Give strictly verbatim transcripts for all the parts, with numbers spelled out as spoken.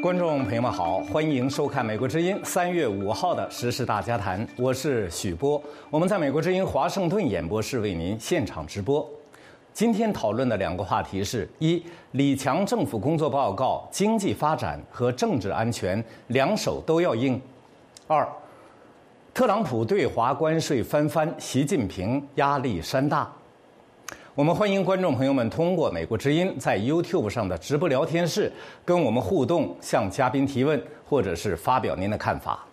观众朋友们好，欢迎收看美国之音三月五号的时事大家谈，我是许波。我们在美国之音华盛顿演播室为您现场直播。今天讨论的两个话题是：一、李强政府工作报告，经济发展和政治安全两手都要硬；二、特朗普对华关税翻番，习近平压力山大。我们欢迎观众朋友们通过美国之音在 YouTube 上的直播聊天室跟我们互动，向嘉宾提问，或者是发表您的看法。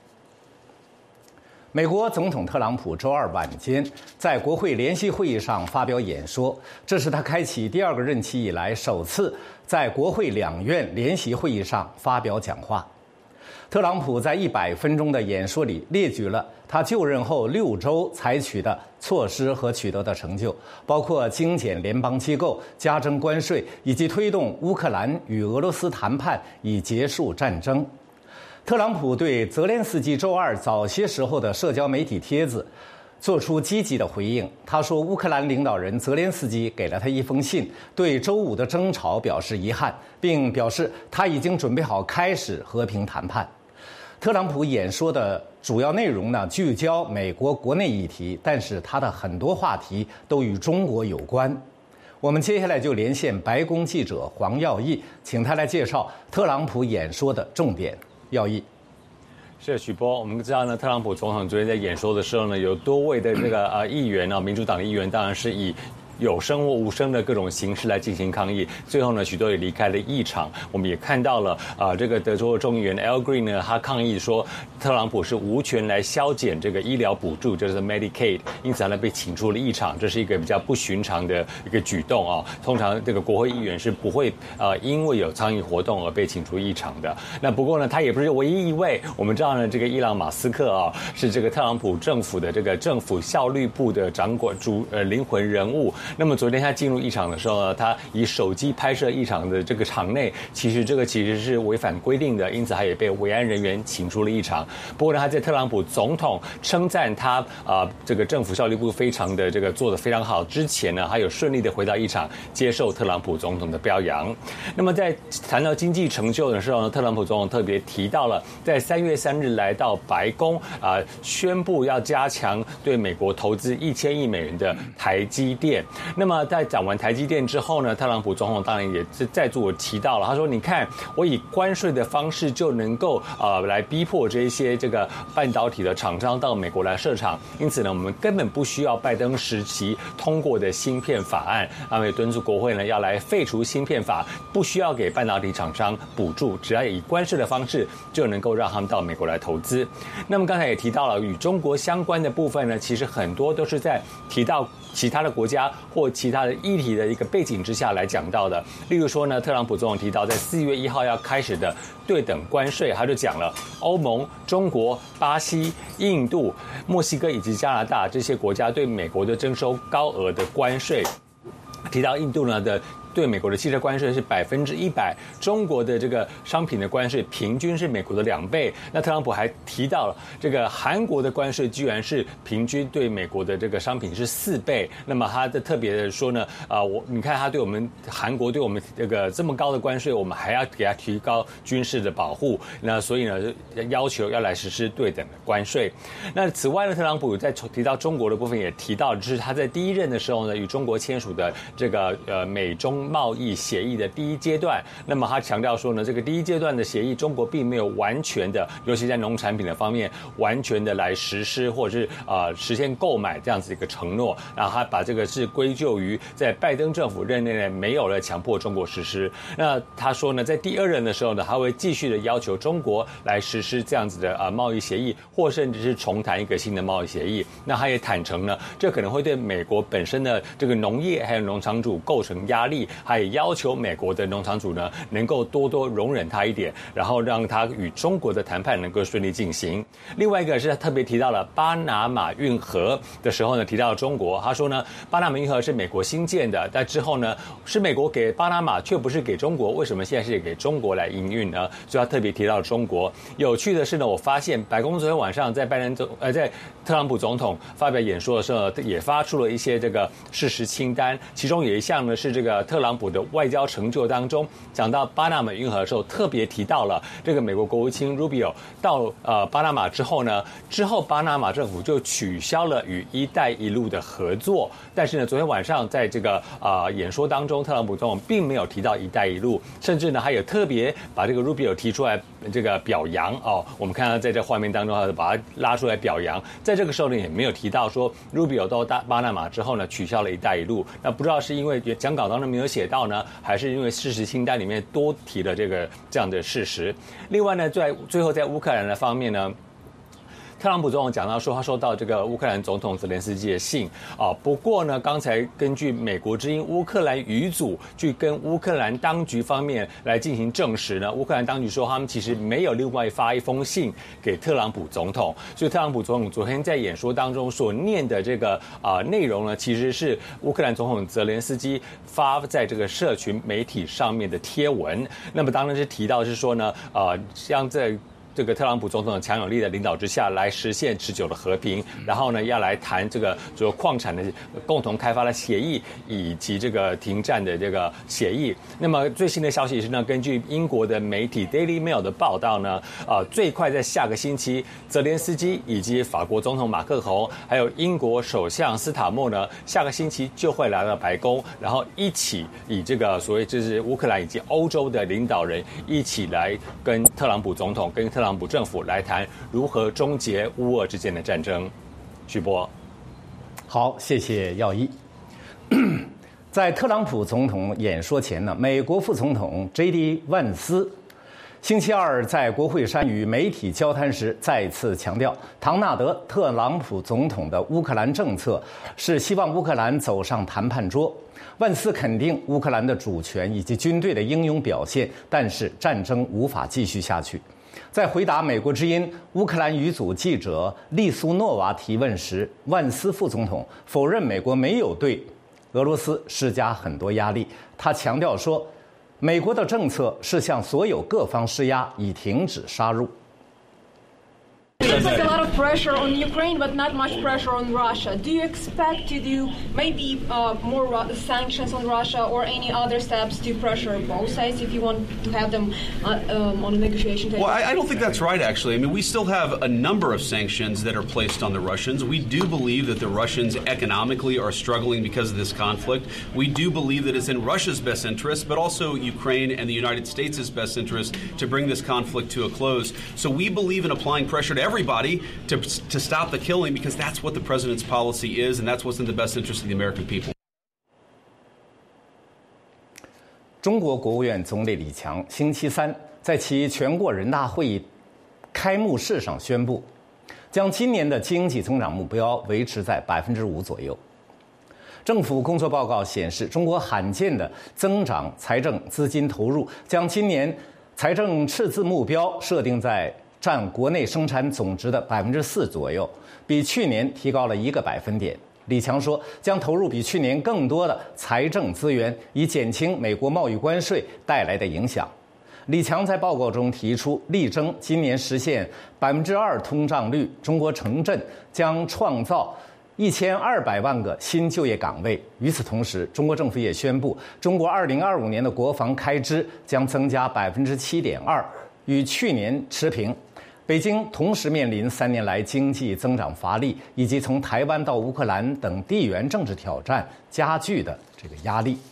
美国总统特朗普周二晚间在国会联席会议上发表演说，这是他开启第二个任期以来首次在国会两院联席会议上发表讲话。特朗普在一百分钟的演说里列举了他就任后六周采取的措施和取得的成就，包括精简联邦机构、加征关税，以及推动乌克兰与俄罗斯谈判以结束战争。特朗普对泽连斯基周二早些时候的社交媒体帖子做出积极的回应。他说，乌克兰领导人泽连斯基给了他一封信，对周五的争吵表示遗憾，并表示他已经准备好开始和平谈判。特朗普演说的主要内容呢，聚焦美国国内议题，但是他的很多话题都与中国有关。我们接下来就连线白宫记者黄耀义，请他来介绍特朗普演说的重点。耀义。 是许波，我们知道呢，特朗普总统昨天在演说的时候呢，有多位的这个呃议员呢，民主党的议员当然是以有声或无声的各种形式来进行抗议，最后呢，许多也离开了议场。我们也看到了啊、呃，这个德州的众议员 Al Green 呢，他抗议说，特朗普是无权来削减这个医疗补助，就是 Medicaid， 因此他被请出了议场，这是一个比较不寻常的一个举动啊。通常这个国会议员是不会呃因为有倡议活动而被请出议场的。那不过呢，他也不是唯一一位。我们知道呢，这个伊朗马斯克啊，是这个特朗普政府的这个政府效率部的掌管主呃灵魂人物。那么昨天他进入议场的时候呢，他以手机拍摄议场的这个场内，其实这个其实是违反规定的，因此他也被维安人员请出了议场。不过呢，他在特朗普总统称赞他啊、呃、这个政府效率部非常的这个做得非常好之前呢，还有顺利的回到议场接受特朗普总统的表扬。那么在谈到经济成就的时候呢，特朗普总统特别提到了在三月三日来到白宫啊、呃，宣布要加强对美国投资一千亿美元的台积电。那么在讲完台积电之后呢，特朗普总统当然也再度提到了，他说：“你看，我以关税的方式就能够呃来逼迫这些这个半导体的厂商到美国来设厂，因此呢，我们根本不需要拜登时期通过的芯片法案，他们也敦促国会呢要来废除芯片法，不需要给半导体厂商补助，只要以关税的方式就能够让他们到美国来投资。”那么刚才也提到了与中国相关的部分呢，其实很多都是在提到其他的国家或其他的议题的一个背景之下来讲到的。例如说呢，特朗普总统提到在四月一号要开始的对等关税，他就讲了欧盟、中国、巴西、印度、墨西哥以及加拿大这些国家对美国的征收高额的关税。提到印度呢的对美国的汽车关税是百分之一百，中国的这个商品的关税平均是美国的两倍。那特朗普还提到了这个韩国的关税居然是平均对美国的这个商品是四倍。那么他的特别的说呢，啊、呃，我你看他对我们韩国对我们这个这么高的关税，我们还要给他提高军事的保护。那所以呢，要求要来实施对等的关税。那此外呢，特朗普在提到中国的部分也提到，就是他在第一任的时候呢，与中国签署的这个呃美中贸易协议的第一阶段。那么他强调说呢，这个第一阶段的协议，中国并没有完全的，尤其在农产品的方面，完全的来实施或者是呃实现购买这样子一个承诺。然后他把这个是归咎于在拜登政府任内呢没有了强迫中国实施。那他说呢，在第二任的时候呢，他会继续的要求中国来实施这样子的啊、呃、贸易协议，或甚至是重谈一个新的贸易协议。那他也坦诚呢，这可能会对美国本身的这个农业还有农场主构成压力，还也要求美国的农场主呢能够多多容忍他一点，然后让他与中国的谈判能够顺利进行。另外一个是他特别提到了巴拿马运河的时候呢，提到了中国，他说呢，巴拿马运河是美国新建的，但之后呢是美国给巴拿马，却不是给中国，为什么现在是给中国来营运呢？所以他特别提到了中国。有趣的是呢，我发现白宫昨天晚上在拜登总呃在特朗普总统发表演说的时候，也发出了一些这个事实清单，其中有一项呢是这个特朗普的外交成就当中，讲到巴拿马运河的时候，特别提到了这个美国国务卿 Rubio 到呃巴拿马之后呢，之后巴拿马政府就取消了与“一带一路”的合作。但是呢，昨天晚上在这个啊、呃、演说当中，特朗普总统并没有提到“一带一路”，甚至呢还有特别把这个 Rubio 提出来这个表扬哦。我们看到在这画面当中，他把他拉出来表扬。在这个时候呢，也没有提到说 Rubio 到巴拿马之后呢，取消了“一带一路”。那不知道是因为讲稿当中没有写到呢，还是因为事实清单里面多提了这个这样的事实。另外呢，在最后在乌克兰的方面呢，特朗普总统讲到说，他收到这个乌克兰总统泽连斯基的信啊。不过呢，刚才根据美国之音乌克兰语组去跟乌克兰当局方面来进行证实呢，乌克兰当局说他们其实没有另外发一封信给特朗普总统，所以特朗普总统昨天在演说当中所念的这个啊内容呢，其实是乌克兰总统泽连斯基发在这个社群媒体上面的贴文。那么当然是提到是说呢，啊，像在这个特朗普总统强有力的领导之下来实现持久的和平，然后呢要来谈这个就矿产的共同开发的协议以及这个停战的这个协议。那么最新的消息是呢，根据英国的媒体 Daily Mail 的报道呢，呃，最快在下个星期，泽连斯基以及法国总统马克宏，还有英国首相斯塔默呢，下个星期就会来到白宫，然后一起以这个所谓就是乌克兰以及欧洲的领导人一起来跟特朗普总统跟特特朗普政府来谈如何终结乌俄之间的战争。徐波， 好，谢谢耀一。在特朗普总统演说前呢，美国副总统 J D 万斯星期二在国会山与媒体交谈时再次强调，唐纳德·特朗普总统的乌克兰政策是希望乌克兰走上谈判桌。万斯肯定乌克兰的主权以及军队的英勇表现，但是战争无法继续下去。在回答美国之音乌克兰语组记者利苏诺娃提问时，万斯副总统否认美国没有对俄罗斯施加很多压力。他强调说，美国的政策是向所有各方施压，以停止杀戮。 It's like a lot of pressure on Ukraine, but not much pressure on Russia. Do you expect to do maybe uh, more Ru- sanctions on Russia or any other steps to pressure both sides if you want to have them uh, um, on a negotiation table? Well, I, I don't think that's right, actually. I mean, we still have a number of sanctions that are placed on the Russians. We do believe that the Russians economically are struggling because of this conflict. We do believe that it's in Russia's best interest, but also Ukraine and the United States' best interest to bring this conflict to a close. So we believe in applying pressure to everybody to, to stop the killing, because that's what the president's policy is, and that's what's in the best interest of the American people. 中国国务院总理李强星期三在其全国人大会议开幕式上宣布，将今年的经济增长目标维持在百分之五左右。政府工作报告显示，中国罕见的增长财政资金投入，将今年财政赤字目标设定在占国内生产总值的百分之四左右，比去年提高了一个百分点。李强说，将投入比去年更多的财政资源，以减轻美国贸易关税带来的影响。李强在报告中提出，力争今年实现百分之二通胀率，中国城镇将创造一千二百万个新就业岗位。与此同时，中国政府也宣布，中国二零二五年的国防开支将增加百分之七点二，与去年持平。北京同时面临三年来经济增长乏力，以及从台湾到乌克兰等地缘政治挑战加剧的这个压力。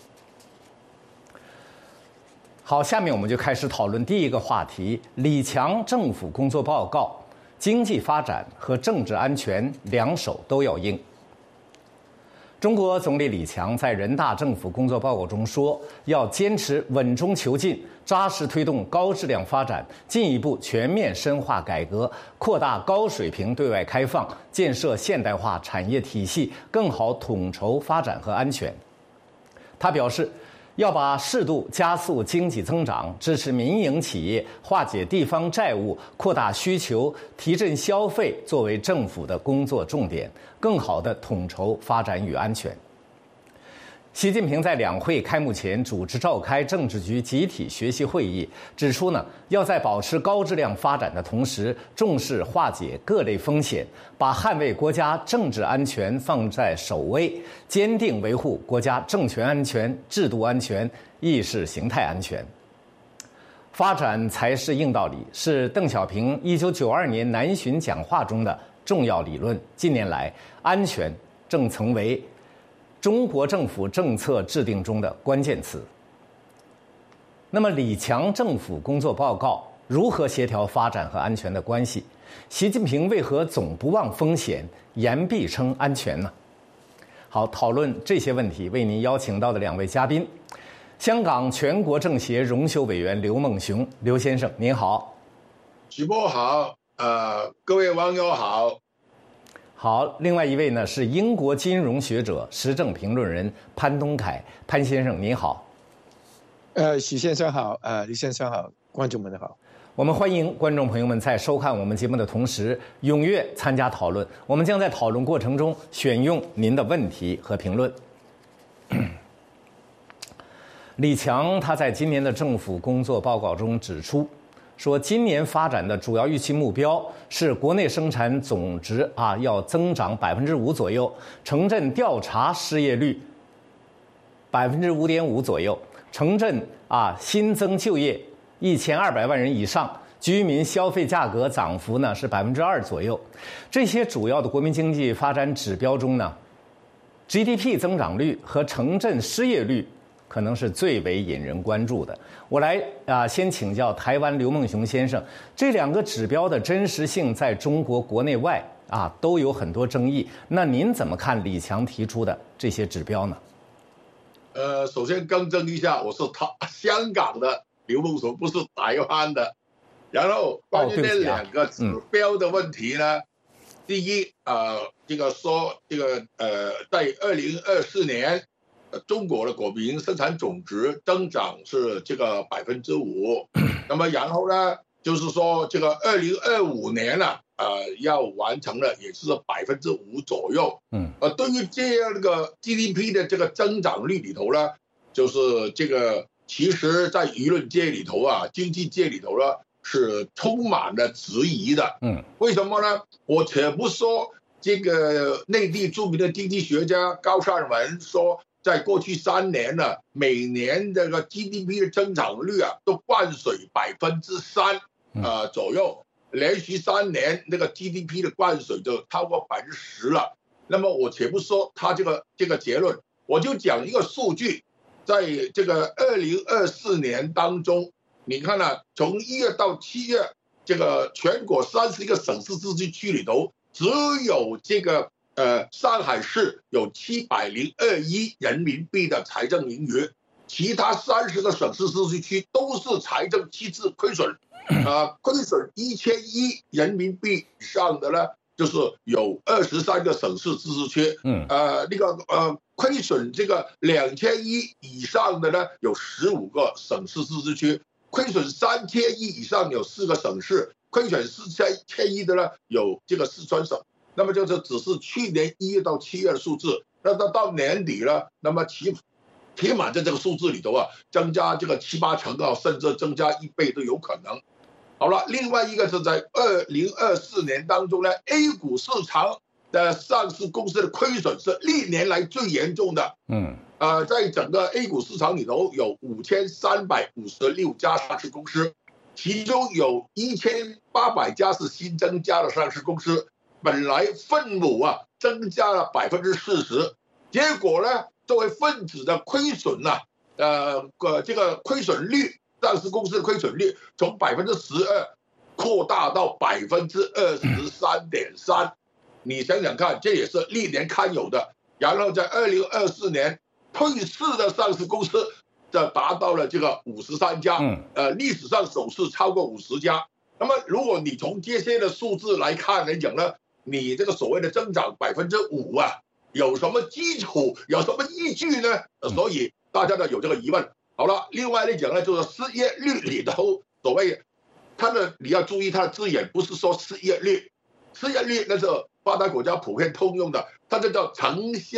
好，下面我们就开始讨论第一个话题：李强政府工作报告，经济发展和政治安全两手都要硬。中国总理李强在人大政府工作报告中说，要坚持稳中求进，扎实推动高质量发展，进一步全面深化改革，扩大高水平对外开放，建设现代化产业体系，更好统筹发展和安全。他表示，要把适度加速经济增长，支持民营企业，化解地方债务，扩大需求，提振消费作为政府的工作重点，更好地统筹发展与安全。 习近平在两会开幕前主持召开政治局集体学习会议，指出呢，要在保持高质量发展的同时，重视化解各类风险，把捍卫国家政治安全放在首位，坚定维护国家政权安全、制度安全、意识形态安全。发展才是硬道理，是邓小平一九九二年南巡讲话中的重要理论。近年来，安全正成为中国政府政策制定中的关键词。那么，李强政府工作报告如何协调发展和安全的关系？习近平为何总不忘风险，言必称安全呢？好，讨论这些问题，为您邀请到的两位嘉宾，香港全国政协荣休委员刘梦熊，刘先生您好。 主播好，呃，各位网友好。 好，另外一位呢是英国金融学者、时政评论人潘东凯，潘先生您好。 呃，许先生好，呃，李先生好，观众们好。 我们欢迎观众朋友们在收看我们节目的同时，踊跃参加讨论。我们将在讨论过程中选用您的问题和评论。李强他在今年的政府工作报告中指出，说今年发展的主要预期目标是国内生产总值啊要增长百分之五左右，城镇调查失业率百分之五点五左右，城镇啊新增就业一千二百万人以上，居民消费价格涨幅呢是百分之二左右。这些主要的国民经济发展指标中呢 ，G D P 增长率和城镇失业率可能是最为引人关注的。我来啊，先请教台湾刘梦熊先生，这两个指标的真实性在中国国内外啊都有很多争议。那您怎么看李强提出的这些指标呢？ 呃，首先更正一下，我是他香港的刘梦熊，不是台湾的。然后关于那两个指标的问题呢，哦啊嗯、第一，呃，这个说这个呃，在二零二四年。中国的国民生产总值增长是这个百分之五，那么然后呢，就是说这个二零二五年呢、啊，呃，要完成的也是百分之五左右。嗯，呃，对于这样个 G D P 的这个增长率里头呢，就是这个其实在舆论界里头啊，经济界里头呢是充满了质疑的。嗯，为什么呢？我且不说这个内地著名的经济学家高善文说。在过去三年呢，每年这个 G D P 的增长率啊，都灌水百分之三，呃左右，连续三年那个 G D P 的灌水就超过百分之十了。那么我且不说他这个这个结论，我就讲一个数据，在这个二零二四年当中，你看呢、啊，从一月到七月，这个全国三十一个省市自治区里头，只有这个。呃，上海市有七百零二亿人民币的财政盈余，其他三十个省市自治区都是财政赤字亏损，呃，亏损一千亿人民币以上的呢，就是有二十三个省市自治区，嗯，呃，那个呃，亏损这个两千亿以上的呢，有十五个省市自治区，亏损三千亿以上有四个省市，亏损四千千亿的呢，有这个四川省。那么就是只是去年一月到七月的数字，那到到年底了，那么起起码在这个数字里头啊，增加这个七八成啊，甚至增加一倍都有可能。好了，另外一个是在二零二四年当中呢 ，A 股市场的上市公司的亏损是历年来最严重的。嗯，呃，在整个 A 股市场里头有五千三百五十六家上市公司，其中有一千八百家是新增加的上市公司。本来分母啊增加了百分之四十，结果呢，作为分子的亏损呐、啊，呃，这个亏损率，上市公司的亏损率从百分之十二扩大到百分之二十三点三，你想想看，这也是历年堪有的。然后在二零二四年，退市的上市公司这达到了这个五十三家，呃，历史上首次超过五十家。那么，如果你从这些的数字来看来讲呢？你这个所谓的增长百分之五啊，有什么基础，有什么依据呢？所以大家呢有这个疑问。好了，另外来讲呢，就是失业率里头，所谓它的你要注意它的字眼，不是说失业率，失业率那是发达国家普遍通用的，它这叫城乡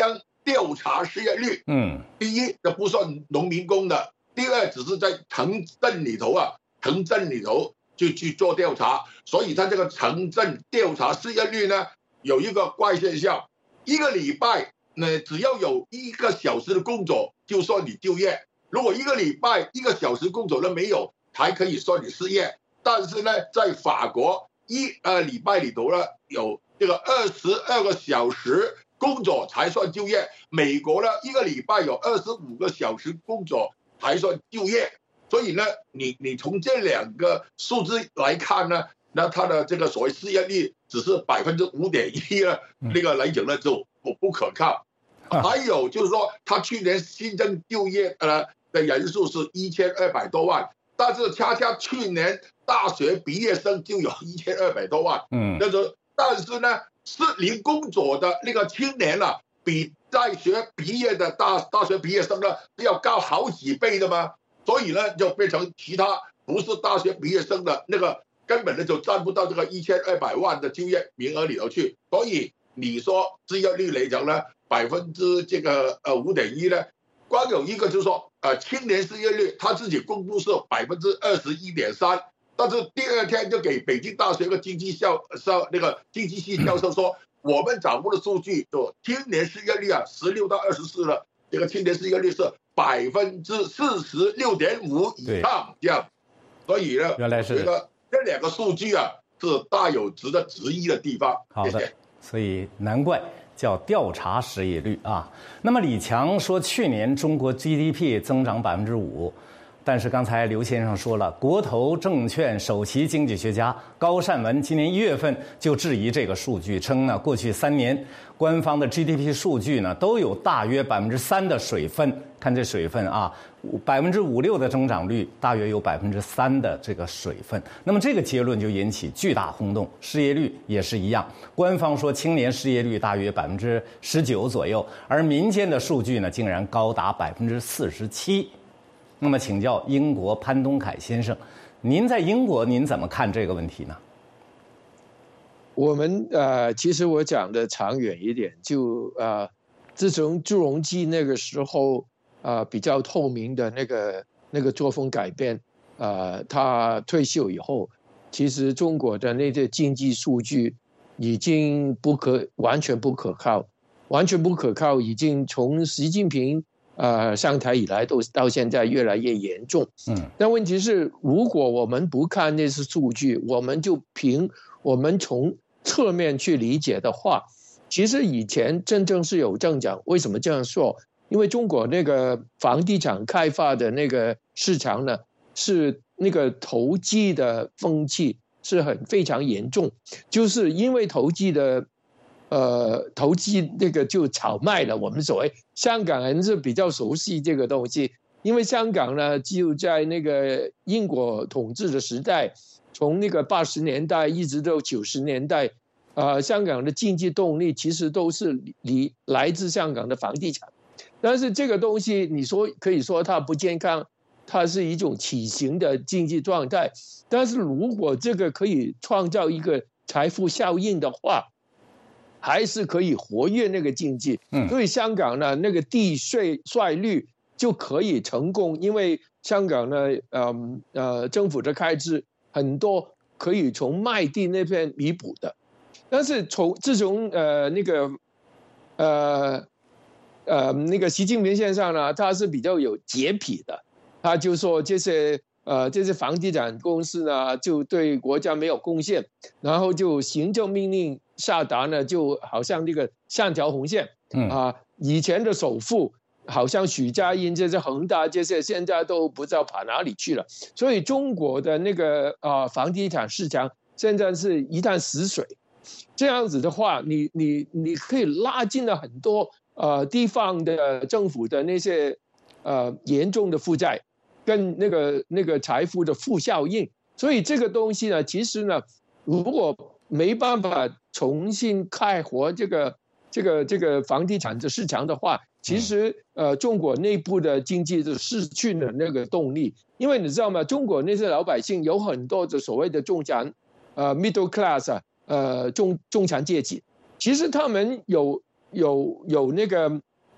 调查失业率。 嗯， 第一，这不算农民工的；第二，只是在城镇里头啊，城镇里头就去做调查，所以他这个城镇调查失业率呢，有一个怪现象，一个礼拜呢，只要有一个小时的工作，就算你就业；如果一个礼拜一个小时工作都没有，才可以算你失业。但是呢，在法国一呃礼拜里头呢，有这个二十二个小时工作才算就业。美国呢，一个礼拜有二十五个小时工作才算就业。所以呢，你你从这两个数字来看呢，那它的这个所谓失业率只是百分之五点一呢，那个来讲呢就不不可靠。还有就是说，他去年新增就业呃的人数是一千二百多万，但是恰恰去年大学毕业生就有一千二百多万，嗯，那个但是呢，适龄工作的那个青年啊，比在学毕业的大大学毕业生呢要高好几倍的嘛，所以呢就变成其他不是大学毕业生的那个根本呢就占不到这个一千二百万的就业名额里头去，所以你说失业率来讲呢，百分之这个呃五点一呢，光有一个就是说呃青年失业率他自己公布是百分之二十一点三。但是第二天就给北京大学的经济校校那个经济系教授说，我们掌握的数据就青年失业率啊，十六到二十四了，这个青年失业率是百分之四十六点五以上这样，所以呢， 原来是这个这两个数据啊是大有值得质疑的地方。 好的，所以难怪叫调查失业率啊。那么李强说，去年中国 G D P 增长百分之五。但是刚才刘先生说了，国投证券首席经济学家高善文今年一月份就质疑这个数据，称呢过去三年官方的 G D P 数据呢都有大约百分之三的水分，看这水分啊，百分之五六的增长率大约有百分之三的这个水分。那么这个结论就引起巨大轰动，失业率也是一样，官方说青年失业率大约百分之十九左右，而民间的数据呢竟然高达百分之四十七。那么请教英国潘东凯先生，您在英国您怎么看这个问题呢？ 我们呃，其实我讲的长远一点，就呃，自从朱镕基那个时候啊、呃，比较透明的那个那个作风改变，呃，他退休以后，其实中国的那些经济数据已经不可完全不可靠，完全不可靠，已经从习近平。呃，上台以来都到现在越来越严重。嗯，但问题是，如果我们不看那些数据，我们就凭我们从侧面去理解的话，其实以前真正是有增长。为什么这样说？因为中国那个房地产开发的那个市场呢，是那个投机的风气是很非常严重，就是因为投机的。呃，投机那个就炒卖了。我们所谓香港人是比较熟悉这个东西，因为香港呢就在那个英国统治的时代，从那个八十年代一直到九十年代，呃，香港的经济动力其实都是离来自香港的房地产。但是这个东西，你说可以说它不健康，它是一种畸形的经济状态。但是如果这个可以创造一个财富效应的话，还是可以活跃那个经济，所以香港呢那个地税税率就可以成功，因为香港呢，呃呃，政府的开支很多可以从卖地那边弥补的，但是从自从呃那个呃呃那个习近平先生呢，他是比较有洁癖的，他就说这些。呃，这些房地产公司呢，就对国家没有贡献，然后就行政命令下达呢，就好像那个三条红线，嗯啊、呃，以前的首富好像许家印这些恒大这些，现在都不知道跑哪里去了，所以中国的那个啊、呃、房地产市场现在是一潭死水，这样子的话，你你你可以拉近了很多呃地方的政府的那些呃严重的负债。跟那个那个财富的负效应，所以这个东西呢，其实呢，如果没办法重新开活这个这个这个房地产的市场的话，其实呃，中国内部的经济就失去了那个动力，因为你知道吗？中国那些老百姓有很多的所谓的中产，呃 ，middle class 啊，呃，中中产阶级，其实他们有有有那个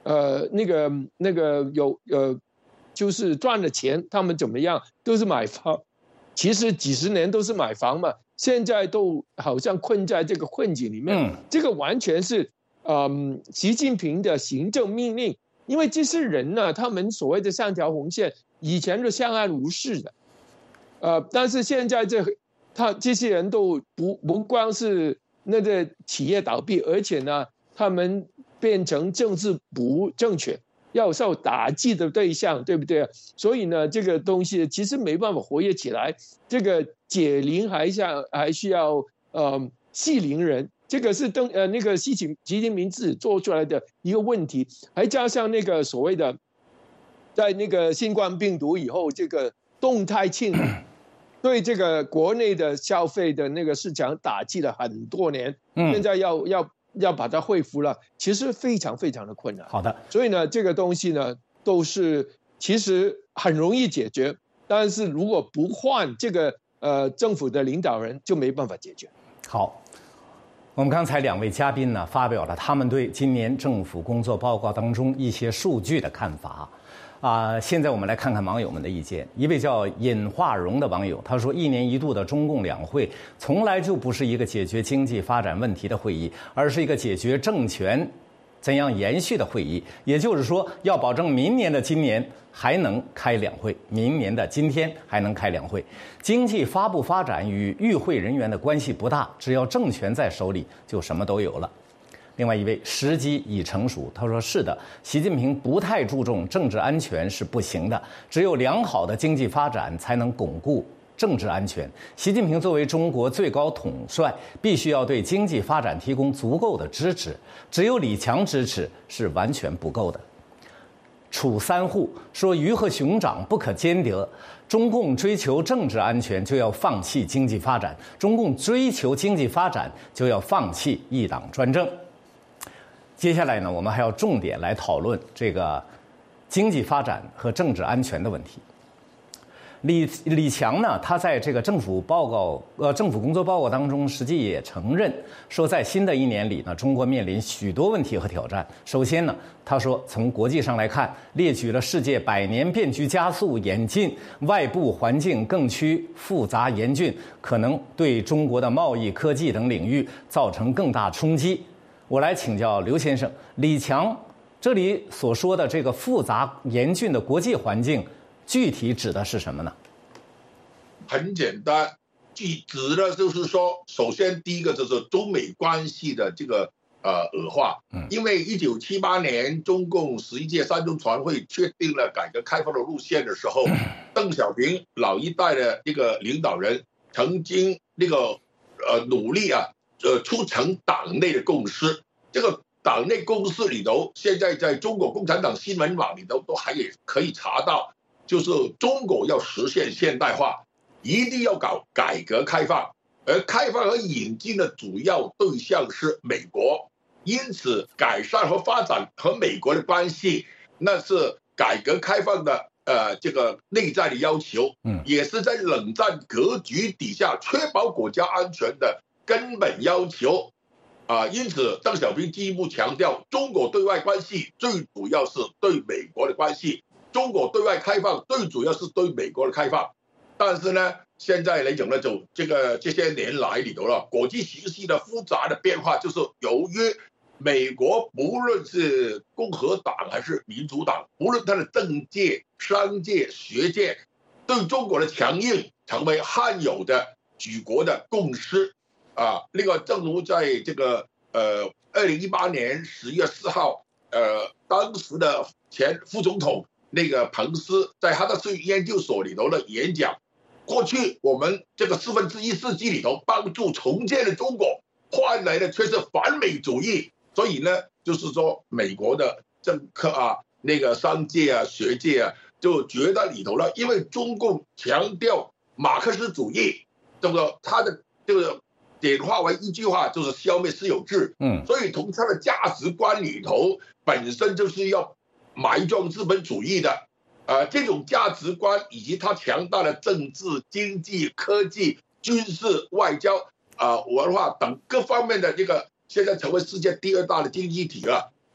呃那个那个有呃就是赚了钱，他们怎么样都是买房，其实几十年都是买房嘛，现在都好像困在这个困境里面，嗯、这个完全是嗯习近平的行政命令，因为这些人呢，他们所谓的三条红线，以前都相安无事的，呃，但是现在这他这些人都不不光是那个企业倒闭，而且呢，他们变成政治不正确，要受打击的对象，对不对？所以呢，这个东西其实没办法活跃起来。这个解铃还像还需要呃系铃人，这个是邓呃那个习近习近平自己做出来的一个问题，还加上那个所谓的，在那个新冠病毒以后，这个动态清零对这个国内的消费的那个市场打击了很多年，现在要要要把它恢复了，其实非常非常的困难。 好的， 所以呢，这个东西呢，都是其实很容易解决，但是如果不换这个呃政府的领导人，就没办法解决。 好，我们刚才两位嘉宾呢，发表了他们对今年政府工作报告当中一些数据的看法。啊、呃，现在我们来看看网友们的意见。一位叫尹化荣的网友他说，一年一度的中共两会从来就不是一个解决经济发展问题的会议，而是一个解决政权怎样延续的会议。也就是说，要保证明年的今年还能开两会，明年的今天还能开两会。经济发不发展与与会人员的关系不大，只要政权在手里，就什么都有了。另外一位时机已成熟，他说是的，习近平不太注重政治安全是不行的，只有良好的经济发展才能巩固政治安全。习近平作为中国最高统帅，必须要对经济发展提供足够的支持，只有李强支持是完全不够的。楚三户说，鱼和熊掌不可兼得，中共追求政治安全就要放弃经济发展，中共追求经济发展就要放弃一党专政。接下来呢，我们还要重点来讨论这个经济发展和政治安全的问题。李李强呢，他在这个政府报告呃政府工作报告当中，实际也承认说，在新的一年里呢，中国面临许多问题和挑战。首先呢，他说从国际上来看，列举了世界百年变局加速演进，外部环境更趋复杂严峻，可能对中国的贸易、科技等领域造成更大冲击。我来请教刘先生，李强这里所说的这个复杂严峻的国际环境，具体指的是什么呢？ 很简单，指指的就是说，首先第一个就是中美关系的这个呃恶化。嗯，因为一九七八年中共十一届三中全会确定了改革开放的路线的时候，邓小平老一代的这个领导人曾经那个呃努力啊。呃，促成党内的共识，这个党内共识里头，现在在中国共产党新闻网里头都还也可以查到，就是中国要实现现代化，一定要搞改革开放，而开放和引进的主要对象是美国，因此改善和发展和美国的关系，那是改革开放的呃这个内在的要求，嗯，也是在冷战格局底下确保国家安全的根本要求，啊，因此邓小平进一步强调，中国对外关系最主要是对美国的关系，中国对外开放最主要是对美国的开放。但是呢，现在来讲呢，就这个这些年来里头了，国际形势的复杂的变化，就是由于美国不论是共和党还是民主党，无论它的政界、商界、学界，对中国的强硬成为罕有的举国的共识。啊，那个正如在这个呃，二零一八年十月四号，呃，当时的前副总统那个彭斯在哈德逊研究所里头的演讲，过去我们这个四分之一世纪里头帮助重建的中国，换来的却是反美主义。所以呢，就是说美国的政客啊，那个商界啊、学界啊，就觉得里头了，因为中共强调马克思主义，这个他的这个。简化为一句话，就是消灭私有制。嗯，所以从他的价值观里头，本身就是要埋葬资本主义的。呃，这种价值观以及他强大的政治、经济、科技、军事、外交、啊、呃、文化等各方面的这个，现在成为世界第二大的经济体了，就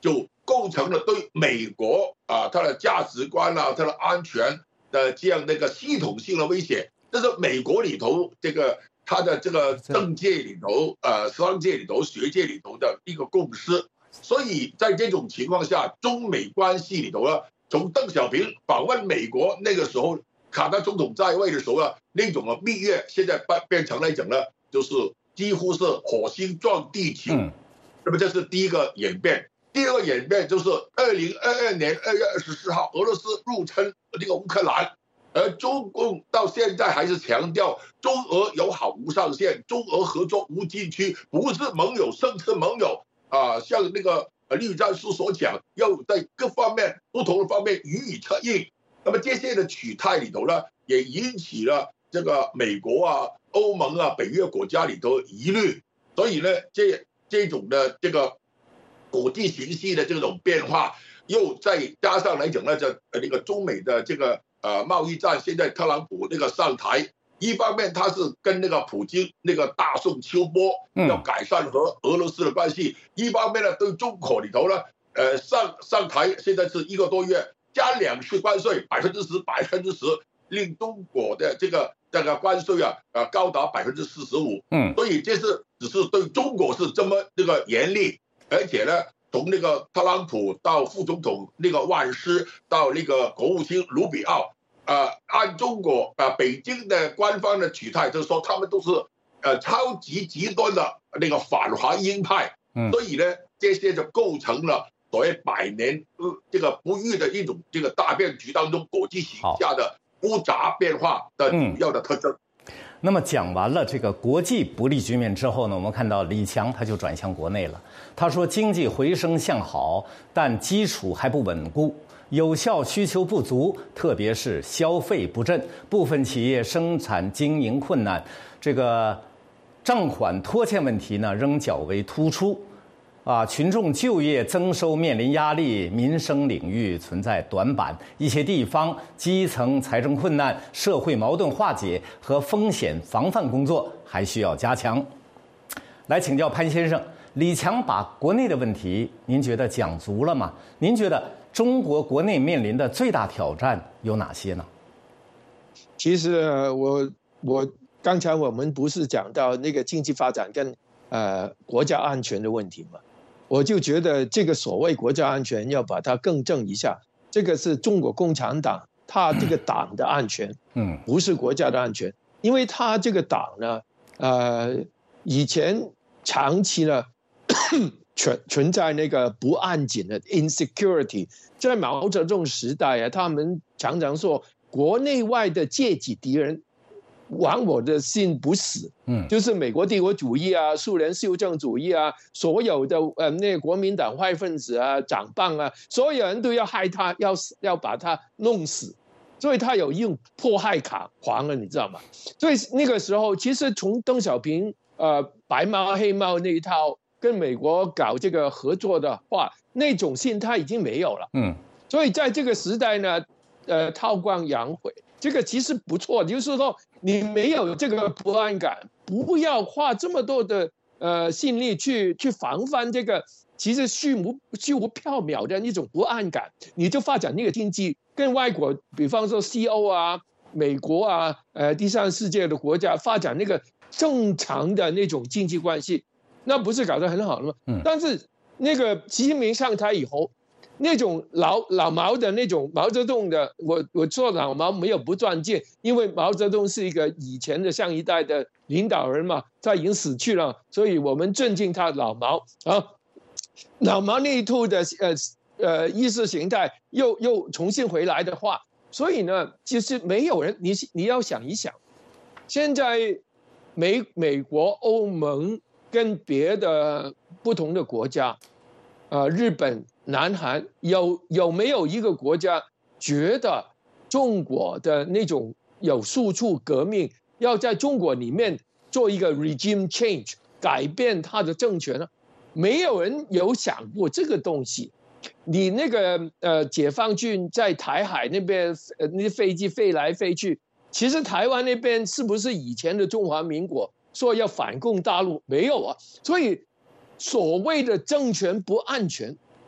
构成了对美国啊它的价值观啊、它的安全的这样的一个系统性的威胁。这是美国里头这个它的这个政界里头、呃商界里头、学界里头的一个共识。所以在这种情况下，中美关系里头呢，从邓小平访问美国那个时候，卡特总统在位的时候呢，那种的蜜月，现在变变成来讲呢，就是几乎是火星撞地球。嗯，那么这是第一个演变。第二个演变就是二零二二年二月二十四号，俄罗斯入侵这个乌克兰，而中共到现在还是强调中俄友好无上限，中俄合作无禁区，不是盟友胜似盟友啊，像那个栗战书所讲，要在各方面不同的方面予以策应。那么这些的取态里头呢，也引起了这个美国啊、欧盟啊、北约国家里头疑虑。所以呢，这这种的这个国际形势的这种变化，又再加上来讲呢，这那个中美的这个呃贸易战，现在特朗普那个上台，一方面他是跟那个普京那个大宋秋波要改善和俄罗斯的关系，一方面呢对中国里头呢，呃上上台现在是一个多月，加两次关税百分之十百分之十，令中国的这个这个关税啊呃高达百分之四十五。嗯，所以这是只是对中国是这么这个严厉，而且呢，从那个特朗普到副总统那个万斯到那个国务卿卢比奥。呃，按中国呃北京的官方的取态，就是说他们都是呃超级极端的那个反华鹰派，嗯，所以呢，这些就构成了所谓百年呃这个不遇的一种这个大变局当中国际形下的复杂变化的主要的特征。 嗯、那么讲完了这个国际不利局面之后呢，我们看到李强他就转向国内了，他说经济回升向好，但基础还不稳固。有效需求不足，特别是消费不振，部分企业生产经营困难，这个账款拖欠问题呢仍较为突出，啊，群众就业增收面临压力，民生领域存在短板，一些地方基层财政困难、社会矛盾化解和风险防范工作还需要加强。来请教潘先生，李强把国内的问题，您觉得讲足了吗？您觉得中国国内面临的最大挑战有哪些呢？ 其实我我刚才我们不是讲到那个经济发展跟呃国家安全的问题吗？我就觉得这个所谓国家安全要把它更正一下，这个是中国共产党他这个党的安全，嗯，不是国家的安全，因为他这个党呢，呃，以前长期呢。存存在那个不安紧的 insecurity， 在毛泽东时代啊，他们常常说国内外的阶级敌人亡我的心不死，嗯，就是美国帝国主义啊、苏联修正主义啊，所有的呃那个国民党坏分子啊、长棒啊，所有人都要害他，要要把他弄死，所以他有一种迫害卡狂了，你知道吗？所以那个时候，其实从邓小平呃白帽黑帽那一套。跟美国搞这个合作的话，那种心态已经没有了。嗯，所以在这个时代呢，呃，韬光养晦，这个其实不错。就是说，你没有这个不安感，不要花这么多的呃心力去去防范这个其实虚无虚无缥缈的一种不安感，你就发展那个经济，跟外国，比方说西欧啊、美国啊、呃第三世界的国家发展那个正常的那种经济关系。那不是搞得很好了吗？嗯，但是那个习近平上台以后，那种老老毛的那种毛泽东的，我我说老毛没有不断见，因为毛泽东是一个以前的上一代的领导人嘛，他已经死去了，所以我们尊敬他老毛啊。老毛那一套的呃呃意识形态又又重新回来的话，所以呢，其实没有人，你你要想一想，现在美美国、欧盟。跟别的不同的国家，呃，日本、南韩有有没有一个国家觉得中国的那种有输出革命，要在中国里面做一个 regime change， 改变他的政权呢？没有人有想过这个东西。你那个呃，解放军在台海那边，呃，那飞机飞来飞去，其实台湾那边是不是以前的中华民国？说要反攻大陆没有啊，所以所谓的政权不安全，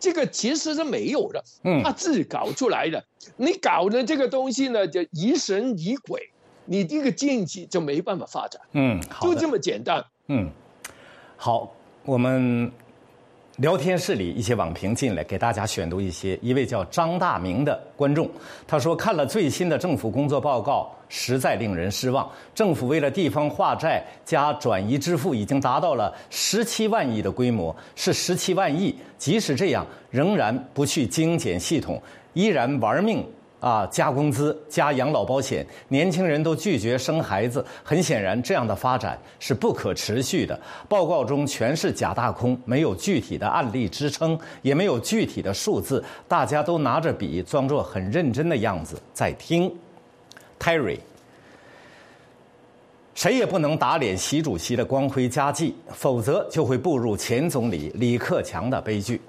这个其实是没有的， 嗯， 他自己搞出来的。你搞的这个东西呢，就疑神疑鬼，你这个经济就没办法发展。 嗯，好的， 就这么简单。 嗯，好，我们聊天室里一些网评进来，给大家选读一些。一位叫张大明的观众，他说看了最新的政府工作报告，实在令人失望。政府为了地方化债加转移支付，已经达到了十七万亿的规模，是十七万亿。即使这样，仍然不去精简系统，依然玩命啊，加工资、加养老保险，年轻人都拒绝生孩子。很显然，这样的发展是不可持续的。报告中全是假大空，没有具体的案例支撑，也没有具体的数字，大家都拿着笔，装作很认真的样子在听。Terry， 谁也不能打脸习主席的光辉佳绩，否则就会步入前总理李克强的悲剧。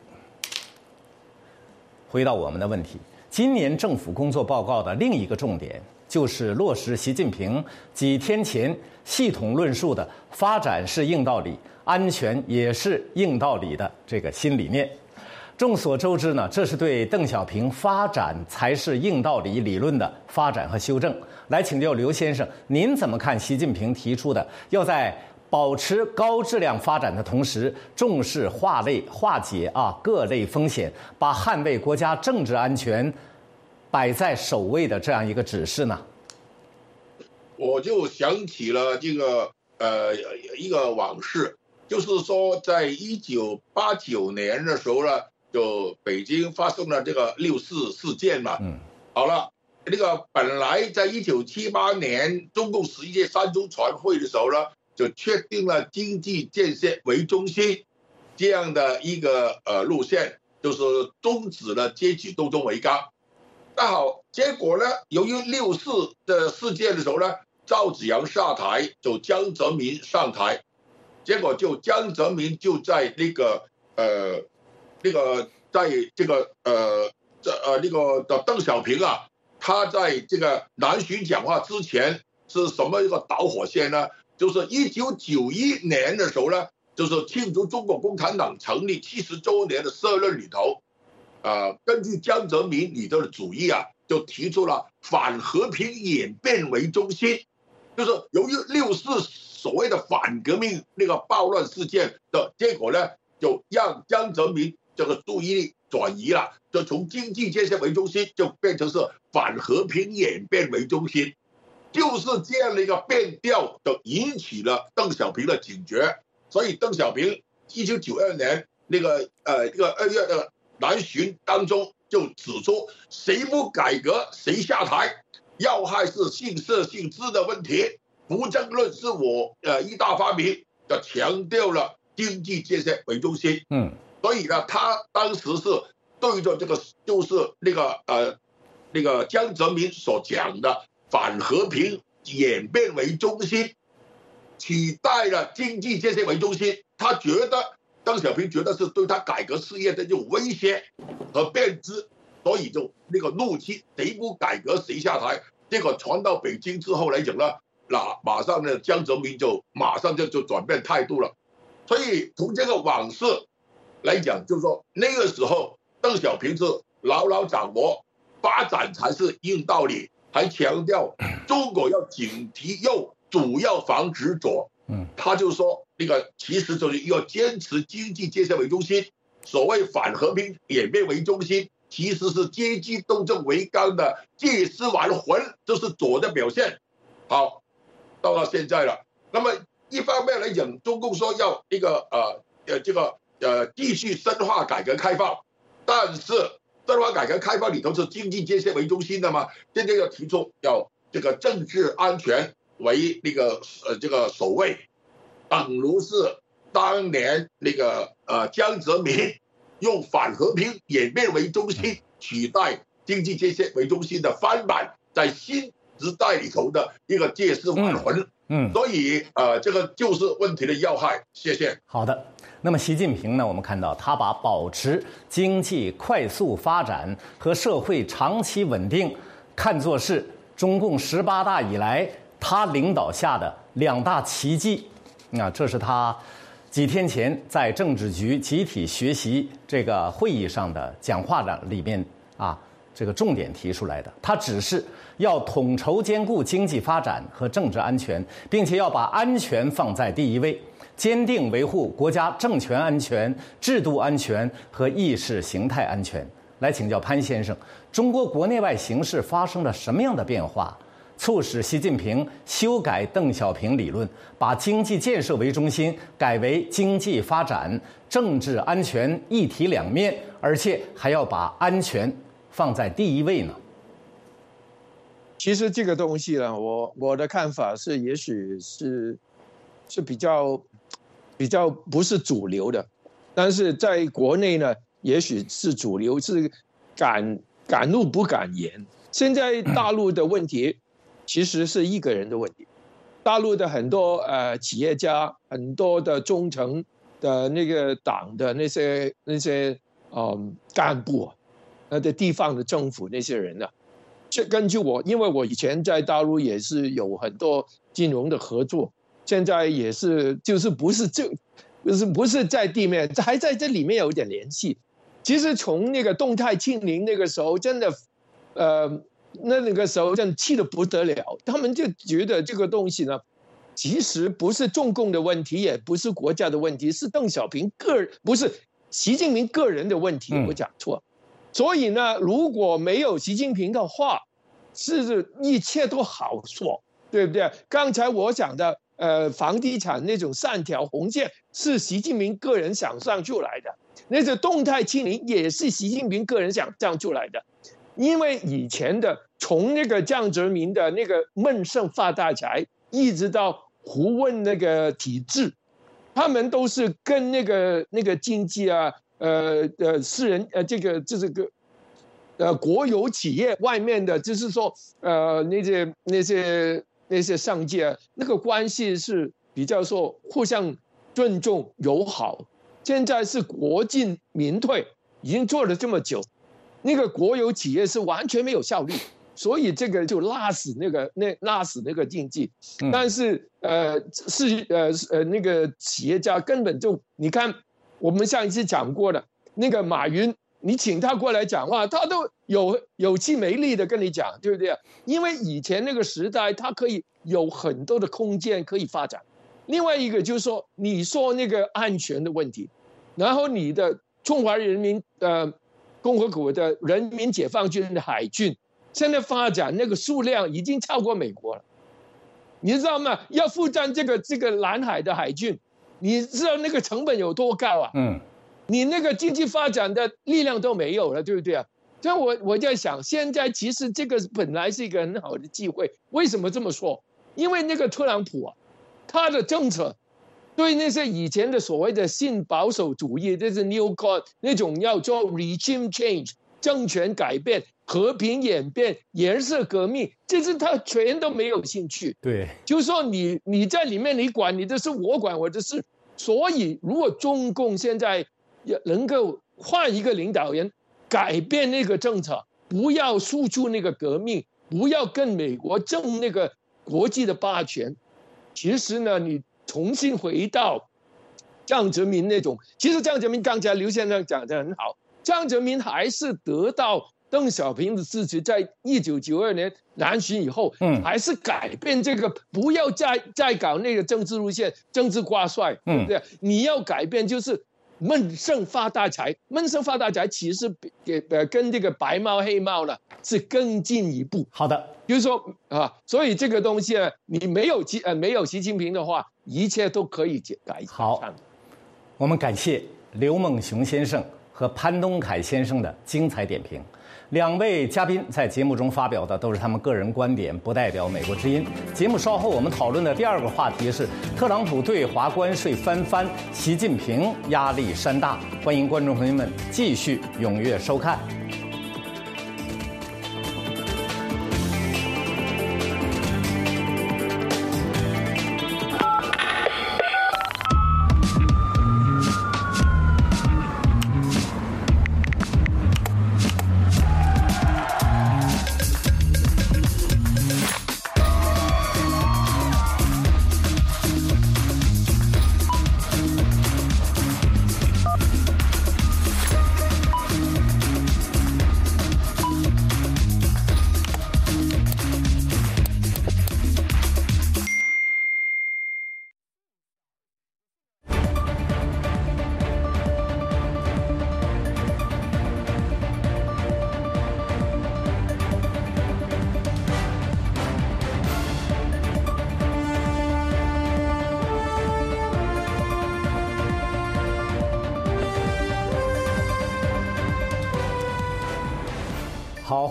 回到我们的问题。今年政府工作报告的另一个重点，就是落实习近平几天前系统论述的“发展是硬道理，安全也是硬道理”的这个新理念。众所周知呢，这是对邓小平“发展才是硬道理”理论的发展和修正。来请教刘先生，您怎么看习近平提出的要在保持高质量发展的同时，重视化类化解啊各类风险，把捍卫国家政治安全摆在首位的这样一个指示呢？ 我就想起了这个呃一个往事，就是说在一九八九年的时候呢，就北京发生了这个六四事件嘛。嗯。好了，那个本来在一九七八年中共十一届三中全会的时候呢，就确定了经济建设为中心这样的一个呃路线，就是终止了阶级斗争为纲。那好，结果呢，由于六四的事件的时候呢，赵紫阳下台，就江泽民上台，结果就江泽民就在那个呃那个在这个呃这呃那个的邓小平啊，他在这个南巡讲话之前是什么一个导火线呢？就是一九九一年的时候呢，就是庆祝中国共产党成立七十周年的社论里头，呃，根据江泽民里头的主义啊，就提出了反和平演变为中心，就是由于六四所谓的反革命那个暴乱事件的结果呢，就让江泽民这个注意力转移了，就从经济建设为中心，就变成是反和平演变为中心。就是这样的一个变调，就引起了邓小平的警觉。所以邓小平一九九二年那个呃这个二月的南巡当中就指出，谁不改革谁下台，要害是姓社姓资的问题，不正论是我呃一大发明，就强调了经济建设为中心。嗯，所以呢，他当时是对着这个就是那个呃那个江泽民所讲的反和平演变为中心，取代了经济建设为中心。他觉得邓小平觉得是对他改革事业的这种威胁和变质，所以就那个怒气，谁不改革谁下台。结果传到北京之后来讲呢，那马上呢江泽民就马上就就转变态度了。所以从这个往事来讲，就是说那个时候邓小平是牢牢掌握发展才是硬道理，还强调中国要警惕右，主要防止左。嗯，他就说那个其实就是要坚持经济建设为中心，所谓反和平演变为中心，其实是阶级斗争为纲的借尸还魂，这是左的表现。好，到了现在了，那么一方面来讲，中共说要一个呃呃这个呃继续深化改革开放，但是深化改革开放里头是经济建设为中心的嘛，现在要提出要这个政治安全为那个呃这个首位，等如是当年那个呃江泽民用反和平演变为中心取代经济建设为中心的翻版，在新时代里头的一个借尸还魂。嗯嗯，所以呃这个就是问题的要害。谢谢。 好的。那么习近平呢，我们看到他把保持经济快速发展和社会长期稳定看作是中共十八大以来他领导下的两大奇迹。那这是他几天前在政治局集体学习这个会议上的讲话的里面啊，这个重点提出来的，他只是要统筹兼顾经济发展和政治安全，并且要把安全放在第一位，坚定维护国家政权安全、制度安全和意识形态安全。来请教潘先生，中国国内外形势发生了什么样的变化，促使习近平修改邓小平理论，把经济建设为中心改为经济发展、政治安全一体两面，而且还要把安全放在第一位呢？ 其实这个东西呢，我我的看法是，也许是是比较比较不是主流的，但是在国内呢，也许是主流，是敢敢怒不敢言。现在大陆的问题其实是一个人的问题，大陆的很多呃企业家，很多的中层的那个党的那些那些嗯干部，那的地方的政府那些人呢、啊，这根据我，因为我以前在大陆也是有很多金融的合作，现在也是就是不是这，就是不是在地面，还在这里面有一点联系。其实从那个动态清零那个时候，真的，呃。那那个时候真气得不得了，他们就觉得这个东西呢，其实不是中共的问题，也不是国家的问题，是邓小平个人，不是习近平个人的问题。我讲错，所以呢，如果没有习近平的话，是一切都好说，对不对？刚才我讲的，呃，房地产那种三条红线是习近平个人想象出来的，那个动态清零也是习近平个人想象出来的。因为以前的从那个江泽民的那个闷声发大财，一直到胡温那个体制，他们都是跟那个那个经济啊，呃呃私人呃这个这个呃国有企业外面的，就是说呃那些那些那些商界那个关系是比较说互相尊重友好。现在是国进民退，已经做了这么久。那个国有企业是完全没有效率，所以这个就拉死那个那拉死那个经济。但是呃是呃呃那个企业家根本就，你看我们上一次讲过的那个马云，你请他过来讲话，他都有有气没力的跟你讲，对不对？因为以前那个时代，他可以有很多的空间可以发展。另外一个就是说，你说那个安全的问题，然后你的中华人民呃。共和国的人民解放军的海军，现在发展那个数量已经超过美国了，你知道吗？要负担这个这个南海的海军，你知道那个成本有多高啊？嗯，你那个经济发展的力量都没有了，对不对啊？所以我我在想，现在其实这个本来是一个很好的机会，为什么这么说？因为那个特朗普啊，他的政策。对那些以前的所谓的新保守主义，就是 New Con 那种要做 regime change 政权改变、和平演变、颜色革命，这是他全都没有兴趣。 对， 就是说你你在里面你管你的事，我管我的事。所以如果中共现在能够换一个领导人，改变那个政策，不要输出那个革命，不要跟美国争那个国际的霸权，其实呢，你。重新回到江泽民那种，其实江泽民刚才刘先生讲得很好，江泽民还是得到邓小平的支持，在一九九二年南巡以后，嗯，还是改变这个，不要再再搞那个政治路线、政治挂帅，对不对？嗯、你要改变就是闷声发大财，闷声发大财其实给呃跟这个白猫黑猫呢是更进一步。 好的。 就是说啊，所以这个东西呢，你没有习呃没有习近平的话，一切都可以改善。 好，我们感谢刘梦熊先生和潘东凯先生的精彩点评。两位嘉宾在节目中发表的都是他们个人观点，不代表美国之音。节目稍后我们讨论的第二个话题是特朗普对华关税翻番，习近平压力山大。欢迎观众朋友们继续踊跃收看。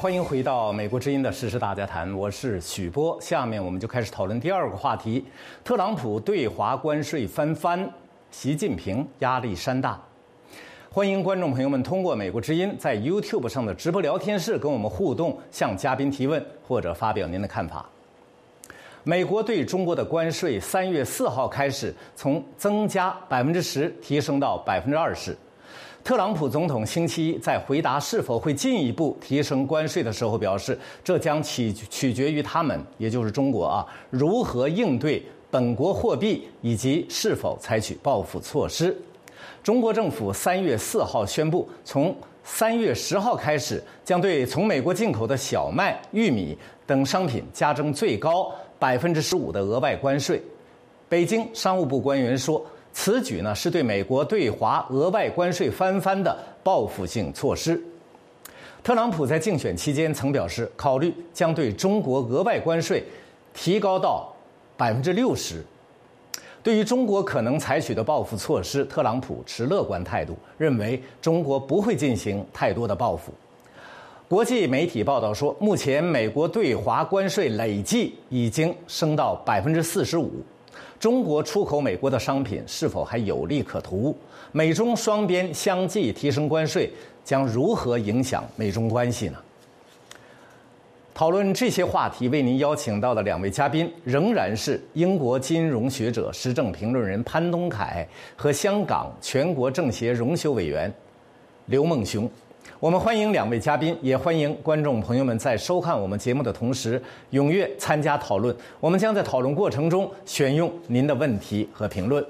欢迎回到美国之音的时事大家谈，我是许波。下面我们就开始讨论第二个话题：特朗普对华关税翻番，习近平压力山大。欢迎观众朋友们通过美国之音在 YouTube 上的直播聊天室跟我们互动，向嘉宾提问或者发表您的看法。美国对中国的关税三月四号开始从增加百分之十提升到百分之二十。特朗普总统星期一在回答是否会进一步提升关税的时候表示，这将取取决于他们，也就是中国啊，如何应对本国货币以及是否采取报复措施。中国政府三月四号宣布，从三月十号开始，将对从美国进口的小麦、玉米等商品加征最高百分之十五的额外关税。北京商务部官员说，此举呢是对美国对华额外关税翻番的报复性措施。特朗普在竞选期间曾表示，考虑将对中国额外关税提高到百分之六十。对于中国可能采取的报复措施，特朗普持乐观态度，认为中国不会进行太多的报复。国际媒体报道说，目前美国对华关税累计已经升到百分之四十五。中国出口美国的商品是否还有利可图？美中双边相继提升关税，将如何影响美中关系呢？讨论这些话题，为您邀请到的两位嘉宾仍然是英国金融学者、时政评论人潘东凯和香港全国政协荣休委员刘梦熊。我们欢迎两位嘉宾，也欢迎观众朋友们在收看我们节目的同时踊跃参加讨论。我们将在讨论过程中选用您的问题和评论。